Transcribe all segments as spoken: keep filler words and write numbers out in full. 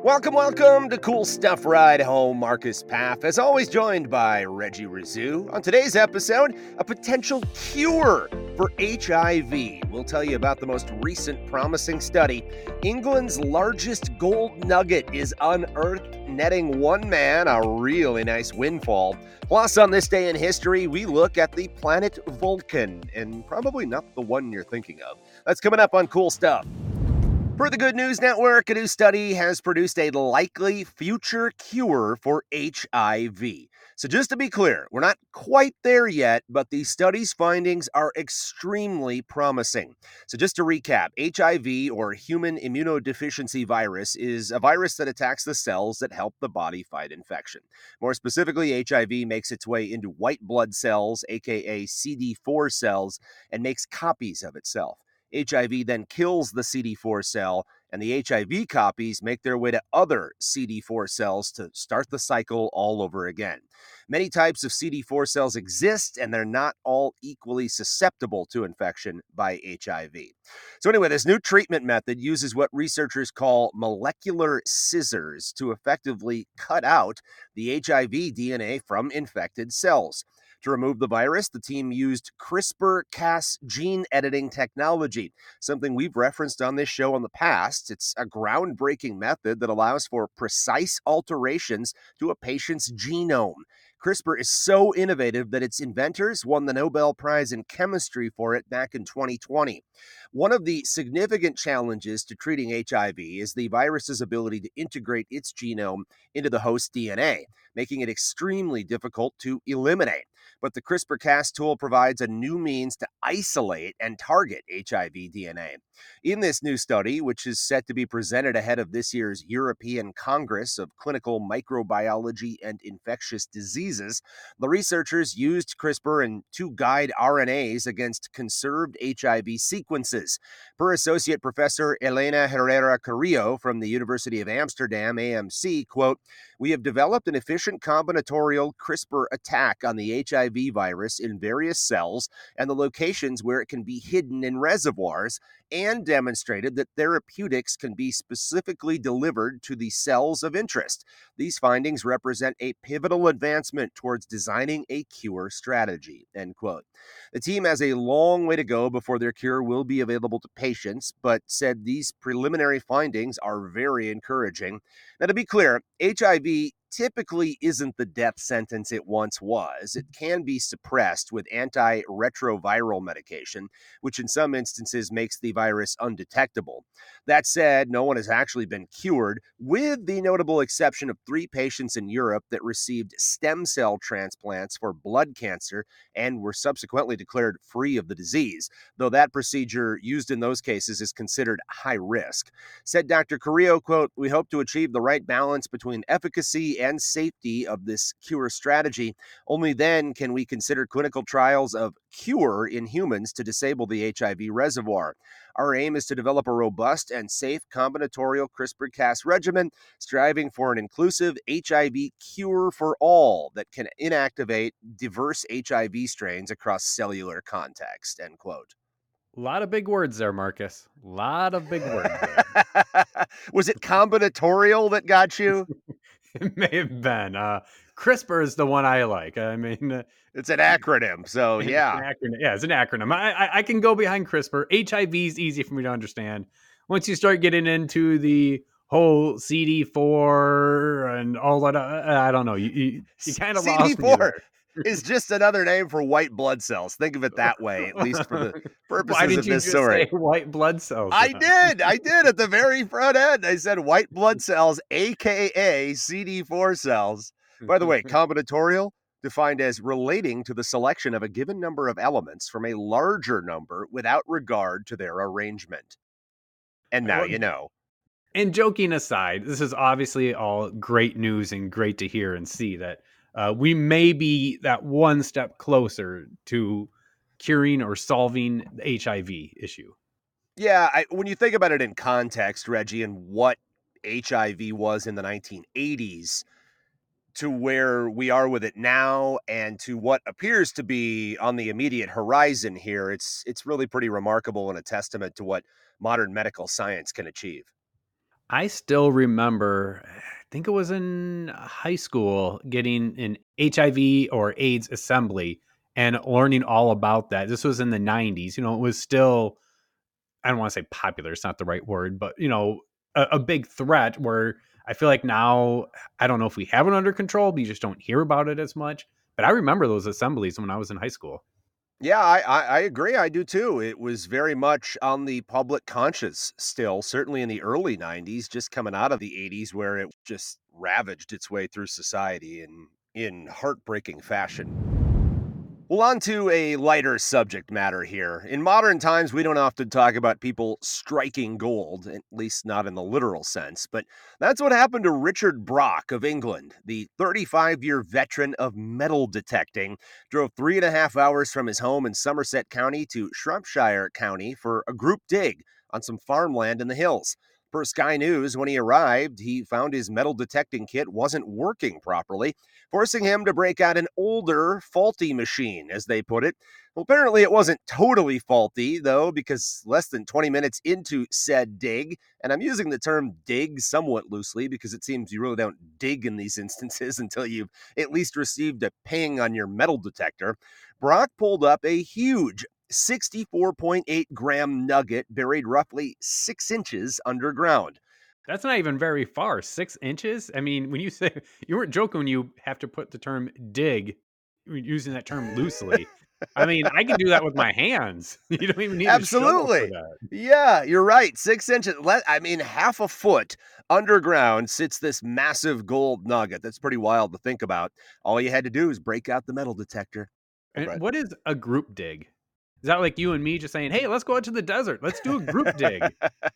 Welcome, welcome to Cool Stuff Ride Home. Marcus Paff, as always, joined by Reggie Rizou. On today's episode, a potential cure for H I V. We'll tell you about the most recent promising study. England's largest gold nugget is unearthed, netting one man a really nice windfall. Plus, on this day in history, we look at the planet Vulcan, and probably not the one you're thinking of. That's coming up on Cool Stuff. Per the Good News Network, a new study has produced a likely future cure for H I V. So just to be clear, we're not quite there yet, but the study's findings are extremely promising. So just to recap, H I V, or human immunodeficiency virus, is a virus that attacks the cells that help the body fight infection. More specifically, H I V makes its way into white blood cells, aka C D four cells, and makes copies of itself. H I V then kills the C D four cell, and the H I V copies make their way to other C D four cells to start the cycle all over again. Many types of C D four cells exist, and they're not all equally susceptible to infection by H I V. So anyway, this new treatment method uses what researchers call molecular scissors to effectively cut out the H I V D N A from infected cells. To remove the virus, the team used CRISPR Cas gene editing technology, something we've referenced on this show in the past. It's a groundbreaking method that allows for precise alterations to a patient's genome. CRISPR is so innovative that its inventors won the Nobel Prize in Chemistry for it back in twenty twenty. One of the significant challenges to treating H I V is the virus's ability to integrate its genome into the host D N A, making it extremely difficult to eliminate. But the CRISPR Cas tool provides a new means to isolate and target H I V D N A. In this new study, which is set to be presented ahead of this year's European Congress of Clinical Microbiology and Infectious Diseases, the researchers used CRISPR and two guide R N As against conserved H I V sequences. Per Associate Professor Elena Herrera Carrillo from the University of Amsterdam, A M C, quote, "We have developed an efficient combinatorial CRISPR attack on the H I V virus in various cells and the locations where it can be hidden in reservoirs, and demonstrated that therapeutics can be specifically delivered to the cells of interest. These findings represent a pivotal advancement towards designing a cure strategy," end quote. The team has a long way to go before their cure will be available to patients, but said these preliminary findings are very encouraging. Now, to be clear, H I V typically isn't the death sentence it once was. It can be suppressed with antiretroviral medication, which in some instances makes the virus undetectable. That said, no one has actually been cured, with the notable exception of three patients in Europe that received stem cell transplants for blood cancer and were subsequently declared free of the disease, though that procedure used in those cases is considered high risk. Said Doctor Carrillo, quote, "We hope to achieve the right balance between efficacy and safety of this cure strategy. Only then can we consider clinical trials of cure in humans to disable the H I V reservoir. Our aim is to develop a robust and safe combinatorial CRISPR Cas regimen, striving for an inclusive H I V cure for all that can inactivate diverse H I V strains across cellular context," end quote. A lot of big words there, Marcus. A lot of big words there. Was it combinatorial that got you? It may have been. Uh, CRISPR is the one I like. I mean, uh, It's an acronym, so it's yeah. an acronym. Yeah, it's an acronym. I, I, I can go behind CRISPR. H I V is easy for me to understand. Once you start getting into the whole C D four and all that, uh, I don't know. You you, you kind of lost me C D four there. is just another name for white blood cells. Think of it that way, at least for the Why purposes did of you this just story. say white blood cells? I Then? did. I did at the very front end. I said white blood cells, A K A C D four cells. By the way, combinatorial, defined as relating to the selection of a given number of elements from a larger number without regard to their arrangement. And now Well, you know. and joking aside, this is obviously all great news and great to hear and see that uh, we may be that one step closer to curing or solving the H I V issue. Yeah, I, when you think about it in context, Reggie, and what H I V was in the nineteen eighties, to where we are with it now and to what appears to be on the immediate horizon here, it's it's really pretty remarkable and a testament to what modern medical science can achieve. I still remember, I think it was in high school, getting an H I V or AIDS assembly and learning all about that. This was in the nineties. You know, it was still, I don't want to say popular, it's not the right word, but, you know, a, a big threat where I feel like now, I don't know if we have it under control, but you just don't hear about it as much. But I remember those assemblies when I was in high school. Yeah, I, I, I agree. I do too. It was very much on the public conscience still, certainly in the early nineties, just coming out of the eighties, where it just ravaged its way through society in, in heartbreaking fashion. Well, on to a lighter subject matter here. In modern times, we don't often talk about people striking gold, at least not in the literal sense, but that's what happened to Richard Brock of England. The thirty-five year veteran of metal detecting drove three and a half hours from his home in Somerset County to Shropshire County for a group dig on some farmland in the hills. Per Sky News, when he arrived, he found his metal detecting kit wasn't working properly, forcing him to break out an older, faulty machine, as they put it. Well, apparently it wasn't totally faulty, though, because less than twenty minutes into said dig, and I'm using the term dig somewhat loosely because it seems you really don't dig in these instances until you've at least received a ping on your metal detector, Brock pulled up a huge sixty-four point eight gram nugget buried roughly six inches underground. That's not even very far. Six inches? I mean, when you say you weren't joking when you have to put the term dig, you're using that term loosely. I mean, I can do that with my hands. You don't even need a shovel for Absolutely. that. Yeah, you're right. Six inches. Let, I mean, half a foot underground sits this massive gold nugget. That's pretty wild to think about. All you had to do is break out the metal detector. And But what is a group dig? Is that like you and me just saying, "Hey, let's go out to the desert. Let's do a group dig."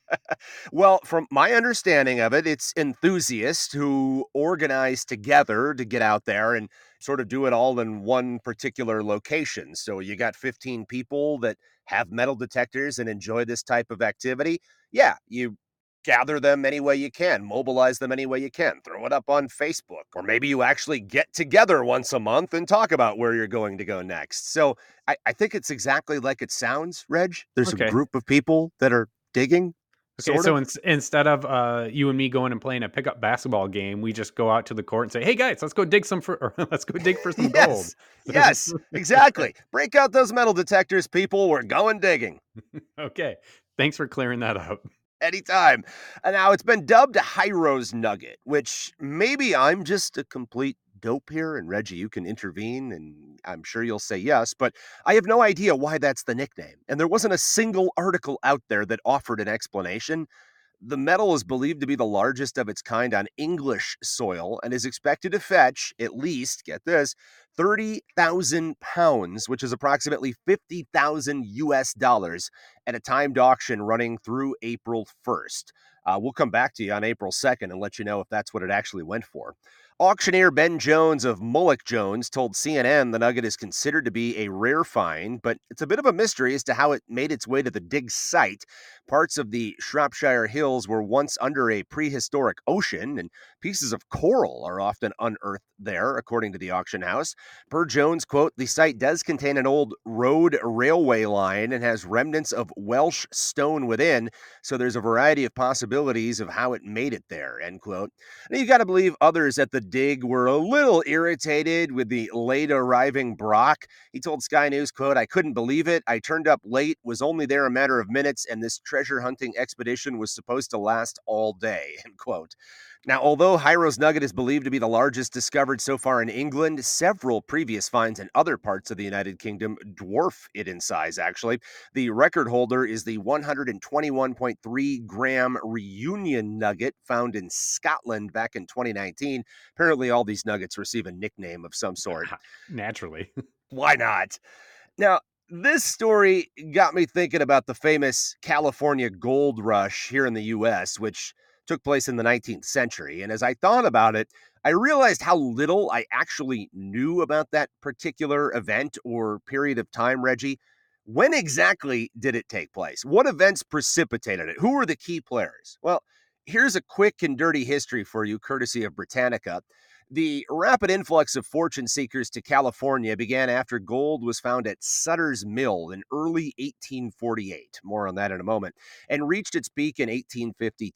well, from my understanding of it, it's enthusiasts who organize together to get out there and sort of do it all in one particular location. So you got fifteen people that have metal detectors and enjoy this type of activity. Yeah, you gather them any way you can, mobilize them any way you can, throw it up on Facebook, or maybe you actually get together once a month and talk about where you're going to go next. So I, I think it's exactly like it sounds, Reg. There's a Okay. group of people that are digging, Okay, sort so of. ins instead of, uh, you and me going and playing a pickup basketball game, we just go out to the court and say, "Hey, guys, let's go dig some for or let's go dig for some gold." yes, yes, exactly. Break out those metal detectors, people. We're going digging. Okay. Thanks for clearing that up. Anytime. And now it's been dubbed Hyro's Nugget, which maybe I'm just a complete dope here, and Reggie, you can intervene, and I'm sure you'll say yes, but I have no idea why that's the nickname. And there wasn't a single article out there that offered an explanation. The metal is believed to be the largest of its kind on English soil and is expected to fetch at least, get this, thirty thousand pounds, which is approximately fifty thousand U S dollars at a timed auction running through April first. Uh, we'll come back to you on April second and let you know if that's what it actually went for. Auctioneer Ben Jones of Mullock Jones told C N N the nugget is considered to be a rare find, but it's a bit of a mystery as to how it made its way to the dig site. Parts of the Shropshire Hills were once under a prehistoric ocean, and pieces of coral are often unearthed there, according to the auction house. Per Jones, quote, the site does contain an old road railway line and has remnants of Welsh stone within, so there's a variety of possibilities of how it made it there, end quote. And you got to believe others at the dig were a little irritated with the late arriving Brock. He told Sky News, quote, I couldn't believe it. I turned up late, was only there a matter of minutes, and this treasure hunting expedition was supposed to last all day, end quote. Now, although Hyro's Nugget is believed to be the largest discovered so far in England, several previous finds in other parts of the United Kingdom dwarf it in size, actually. The record holder is the one hundred twenty-one point three gram Reunion Nugget found in Scotland back in twenty nineteen. Apparently, all these nuggets receive a nickname of some sort. Naturally. Why not? Now, this story got me thinking about the famous California gold rush here in the U S, which took place in the nineteenth century. And as I thought about it, I realized how little I actually knew about that particular event or period of time, Reggie. When exactly did it take place? What events precipitated it? Who were the key players? Well, here's a quick and dirty history for you, courtesy of Britannica. The rapid influx of fortune seekers to California began after gold was found at Sutter's Mill in early eighteen forty-eight. More on that in a moment. And reached its peak in eighteen fifty-two.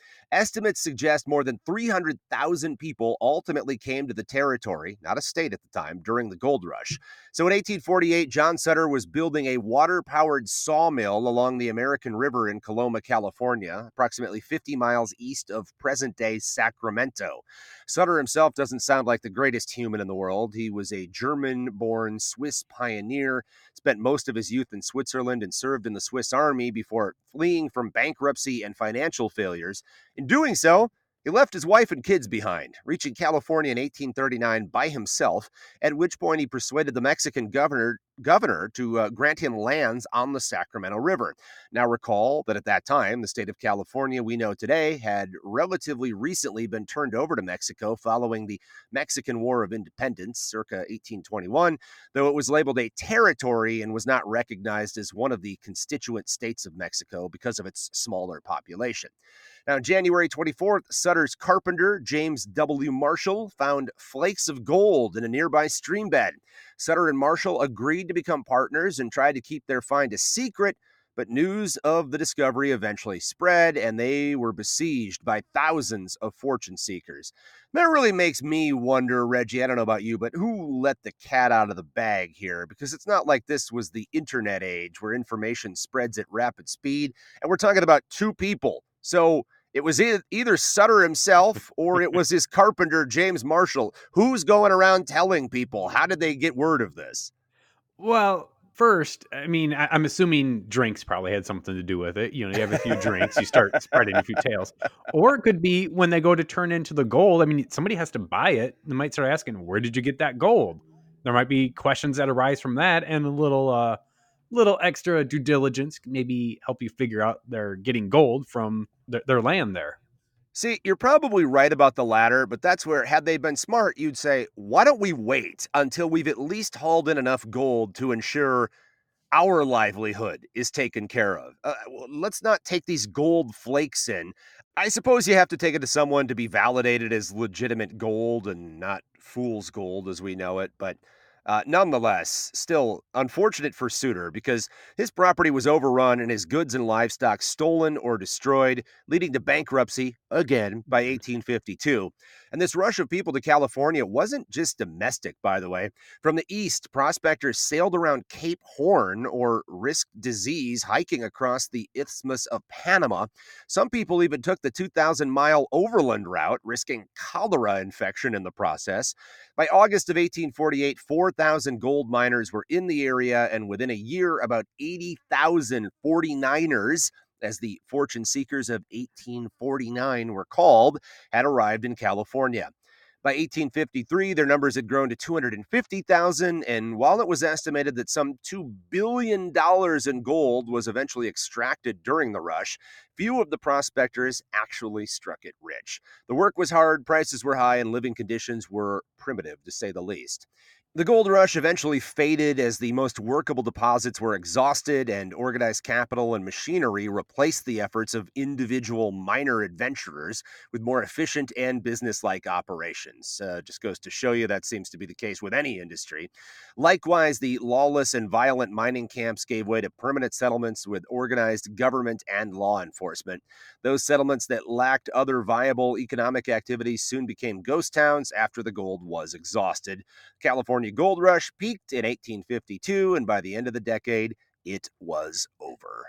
Estimates suggest more than three hundred thousand people ultimately came to the territory, not a state at the time, during the gold rush. So in eighteen forty-eight, John Sutter was building a water-powered sawmill along the American River in Coloma, California, approximately fifty miles east of present-day Sacramento. Sutter himself doesn't sound like the greatest human in the world. He was a German-born Swiss pioneer, spent most of his youth in Switzerland and served in the Swiss Army before fleeing from bankruptcy and financial failures. In doing so, he left his wife and kids behind, reaching California in eighteen thirty-nine by himself, at which point he persuaded the Mexican governor governor to uh, grant him lands on the Sacramento River. Now recall that at that time, the state of California we know today had relatively recently been turned over to Mexico following the Mexican War of Independence, circa eighteen twenty-one, though it was labeled a territory and was not recognized as one of the constituent states of Mexico because of its smaller population. Now, on January twenty-fourth, Sutter's carpenter, James W. Marshall, found flakes of gold in a nearby stream bed. Sutter and Marshall agreed to become partners and tried to keep their find a secret, but news of the discovery eventually spread, and they were besieged by thousands of fortune seekers. That really makes me wonder, Reggie, I don't know about you, but who let the cat out of the bag here? Because it's not like this was the internet age where information spreads at rapid speed, and we're talking about two people. So it was either Sutter himself or it was his carpenter, James Marshall. Who's going around telling people? How did they get word of this? Well, first, I mean, I, I'm assuming drinks probably had something to do with it. You know, you have a few drinks, you start spreading a few tales. Or it could be when they go to turn into the gold. I mean, somebody has to buy it. They might start asking, where did you get that gold? There might be questions that arise from that, and a little uh, little extra due diligence can maybe help you figure out they're getting gold from their, their land there. See, you're probably right about the latter, but that's where, had they been smart, you'd say, why don't we wait until we've at least hauled in enough gold to ensure our livelihood is taken care of? Uh, well, let's not take these gold flakes in. I suppose you have to take it to someone to be validated as legitimate gold and not fool's gold as we know it, but uh, nonetheless, still unfortunate for Sutter because his property was overrun and his goods and livestock stolen or destroyed, leading to bankruptcy again by eighteen fifty-two. And this rush of people to California wasn't just domestic, by the way. From the east, prospectors sailed around Cape Horn or risked disease hiking across the Isthmus of Panama. Some people even took the two thousand mile overland route, risking cholera infection in the process. By August of eighteen forty-eight, four thousand gold miners were in the area, and within a year, about eighty thousand forty-niners, as the fortune seekers of eighteen forty-nine were called, had arrived in California. By eighteen fifty-three, their numbers had grown to two hundred fifty thousand, and while it was estimated that some two billion dollars in gold was eventually extracted during the rush, few of the prospectors actually struck it rich. The work was hard, prices were high, and living conditions were primitive, to say the least. The gold rush eventually faded as the most workable deposits were exhausted and organized capital and machinery replaced the efforts of individual miner adventurers with more efficient and business-like operations. Uh, just goes to show you that seems to be the case with any industry. Likewise, the lawless and violent mining camps gave way to permanent settlements with organized government and law enforcement. Those settlements that lacked other viable economic activities soon became ghost towns after the gold was exhausted. California Gold Rush peaked in eighteen fifty-two, and by the end of the decade, it was over.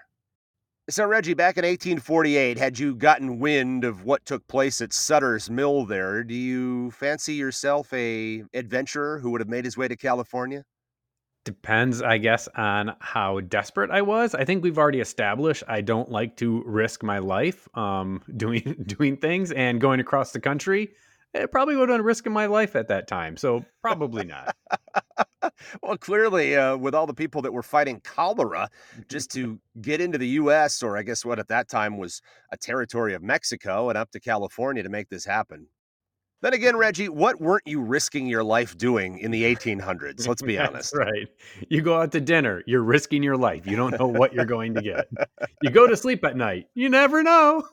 So, Reggie, back in eighteen forty-eight, had you gotten wind of what took place at Sutter's Mill there, do you fancy yourself a adventurer who would have made his way to California? Depends, I guess, on how desperate I was. I think we've already established I don't like to risk my life um, doing doing things and going across the country. It probably would have been risking my life at that time, so probably not. Well, clearly, uh, with all the people that were fighting cholera just to get into the U S, or I guess what at that time was a territory of Mexico, and up to California to make this happen. Then again, Reggie, what weren't you risking your life doing in the eighteen hundreds? Let's be That's honest. right. You go out to dinner, you're risking your life. You don't know what you're going to get. You go to sleep at night, you never know.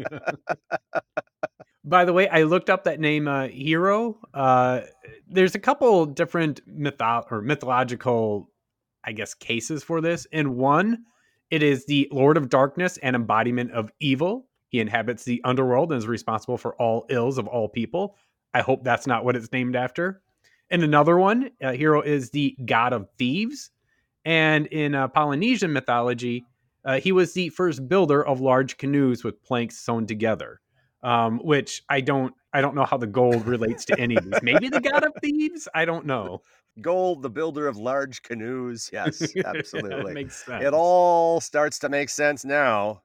By the way, I looked up that name, uh, Hero. Uh, there's a couple different mytho- or mythological, I guess, cases for this. In one, it is the Lord of Darkness and embodiment of evil. He inhabits the underworld and is responsible for all ills of all people. I hope that's not what it's named after. And another one, uh, Hero is the god of thieves. And in uh, Polynesian mythology, uh, he was the first builder of large canoes with planks sewn together. Um, which I don't, I don't know how the gold relates to any of these. Maybe the god of thieves. I don't know. Gold, the builder of large canoes. Yes, It absolutely. makes sense. It all starts to make sense now.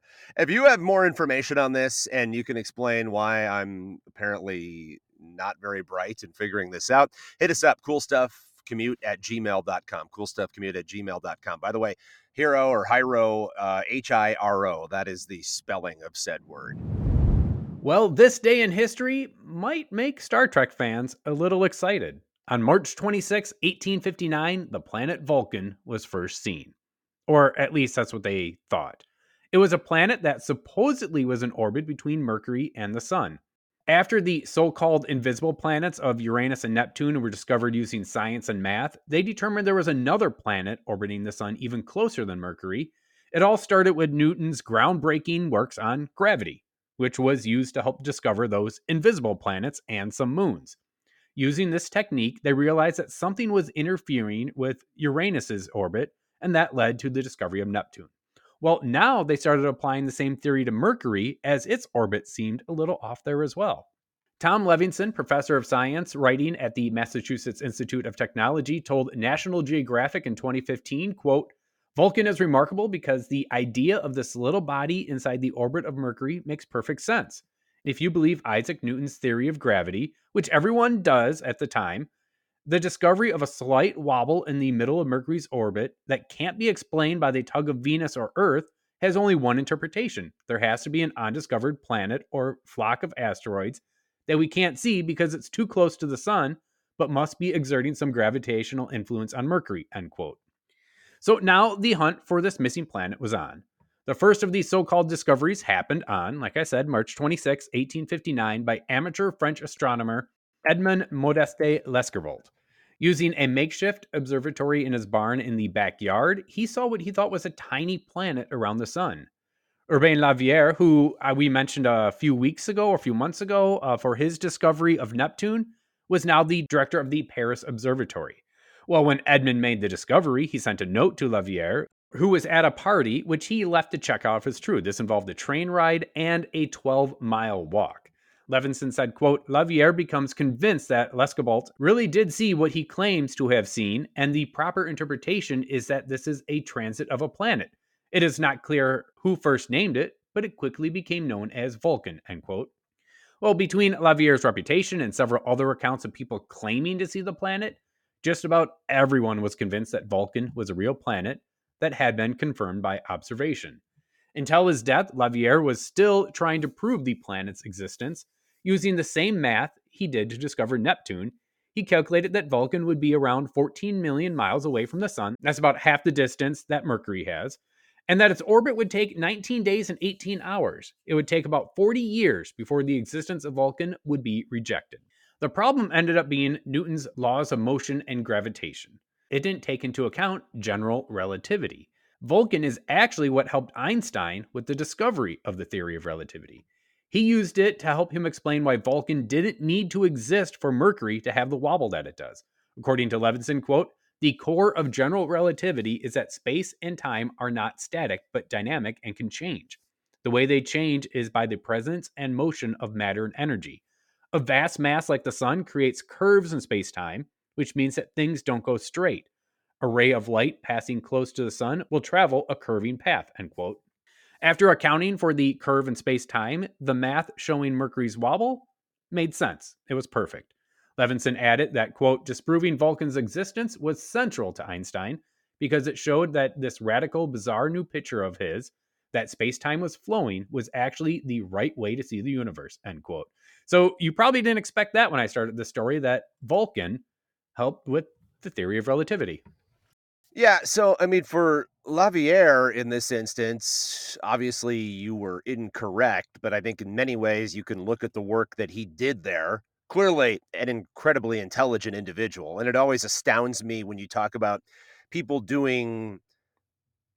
If you have more information on this and you can explain why I'm apparently not very bright in figuring this out, hit us up. Cool stuff commute at gmail dot com. Cool stuff commute at gmail dot com. By the way, Hero or Hiro, uh, H I R O, that is the spelling of said word. Well, this day in history might make Star Trek fans a little excited. On March twenty-sixth, eighteen fifty-nine, the planet Vulcan was first seen. Or at least that's what they thought. It was a planet that supposedly was in orbit between Mercury and the Sun. After the so called invisible planets of Uranus and Neptune were discovered using science and math, they determined there was another planet orbiting the Sun even closer than Mercury. It all started with Newton's groundbreaking works on gravity, which was used to help discover those invisible planets and some moons. Using this technique, they realized that something was interfering with Uranus's orbit, and that led to the discovery of Neptune. Well, now they started applying the same theory to Mercury, as its orbit seemed a little off there as well. Tom Levinson, professor of science, writing at the Massachusetts Institute of Technology, told National Geographic in twenty fifteen, quote, Vulcan is remarkable because the idea of this little body inside the orbit of Mercury makes perfect sense. If you believe Isaac Newton's theory of gravity, which everyone does at the time, the discovery of a slight wobble in the middle of Mercury's orbit that can't be explained by the tug of Venus or Earth has only one interpretation. There has to be an undiscovered planet or flock of asteroids that we can't see because it's too close to the sun, but must be exerting some gravitational influence on Mercury, end quote. So now the hunt for this missing planet was on. The first of these so-called discoveries happened on, like I said, March twenty-sixth, eighteen fifty-nine, by amateur French astronomer Edmond Modeste Lescarbault. Using a makeshift observatory in his barn in the backyard, he saw what he thought was a tiny planet around the sun. Urbain Lavière, who uh, we mentioned a few weeks ago or a few months ago uh, for his discovery of Neptune, was now the director of the Paris Observatory. Well, when Edmond made the discovery, he sent a note to Lavière, who was at a party, which he left to check out if it's true. This involved a train ride and a twelve-mile walk. Levinson said, quote, Lavière becomes convinced that Lescarbault really did see what he claims to have seen, and the proper interpretation is that this is a transit of a planet. It is not clear who first named it, but it quickly became known as Vulcan, end quote. Well, between Lavière's reputation and several other accounts of people claiming to see the planet, just about everyone was convinced that Vulcan was a real planet that had been confirmed by observation. Until his death, Lavière was still trying to prove the planet's existence. Using the same math he did to discover Neptune, he calculated that Vulcan would be around fourteen million miles away from the sun. That's about half the distance that Mercury has. And that its orbit would take nineteen days and eighteen hours. It would take about forty years before the existence of Vulcan would be rejected. The problem ended up being Newton's laws of motion and gravitation. It didn't take into account general relativity. Vulcan is actually what helped Einstein with the discovery of the theory of relativity. He used it to help him explain why Vulcan didn't need to exist for Mercury to have the wobble that it does. According to Levinson, quote, the core of general relativity is that space and time are not static, but dynamic and can change. The way they change is by the presence and motion of matter and energy. A vast mass like the sun creates curves in space-time, which means that things don't go straight. A ray of light passing close to the sun will travel a curving path, end quote. After accounting for the curve in space-time, the math showing Mercury's wobble made sense. It was perfect. Levinson added that, quote, disproving Vulcan's existence was central to Einstein because it showed that this radical, bizarre new picture of his, that space-time was flowing, was actually the right way to see the universe, end quote. So you probably didn't expect that when I started the story, that Vulcan helped with the theory of relativity. Yeah, so I mean, for Lavière in this instance, obviously you were incorrect, but I think in many ways you can look at the work that he did there. Clearly, an incredibly intelligent individual. And it always astounds me when you talk about people doing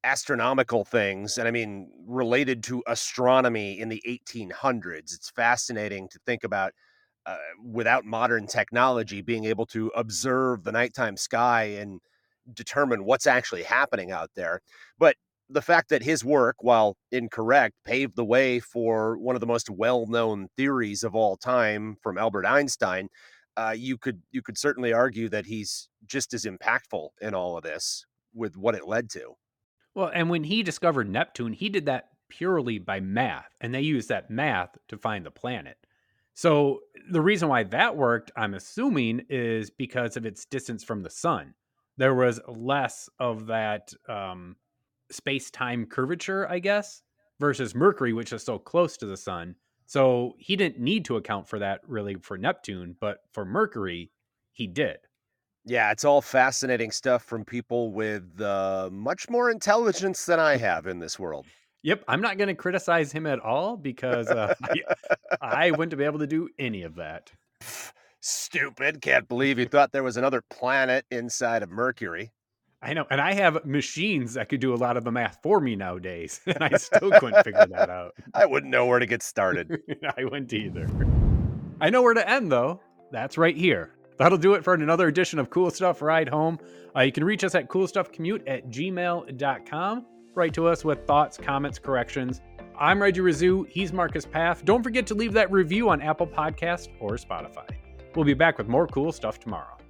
astronomical things, and I mean, related to astronomy in the eighteen hundreds. It's fascinating to think about, uh, without modern technology, being able to observe the nighttime sky and determine what's actually happening out there. But the fact that his work, while incorrect, paved the way for one of the most well-known theories of all time from Albert Einstein, uh, you could you could certainly argue that he's just as impactful in all of this with what it led to. Well, and when he discovered Neptune, he did that purely by math, and they used that math to find the planet. So the reason why that worked, I'm assuming, is because of its distance from the sun. There was less of that um, space time curvature, I guess, versus Mercury, which is so close to the sun. So he didn't need to account for that really for Neptune, but for Mercury, he did. Yeah, it's all fascinating stuff from people with uh, much more intelligence than I have in this world. Yep, I'm not going to criticize him at all because uh, I, I wouldn't be able to do any of that. Stupid. Can't believe you thought there was another planet inside of Mercury. I know, and I have machines that could do a lot of the math for me nowadays, and I still couldn't figure that out. I wouldn't know where to get started. I wouldn't either. I know where to end, though. That's right here. That'll do it for another edition of Cool Stuff Ride Home. Uh, you can reach us at coolstuffcommute at gmail dot com. Write to us with thoughts, comments, corrections. I'm Reggie Rizou. He's Marcus Paff. Don't forget to leave that review on Apple Podcasts or Spotify. We'll be back with more cool stuff tomorrow.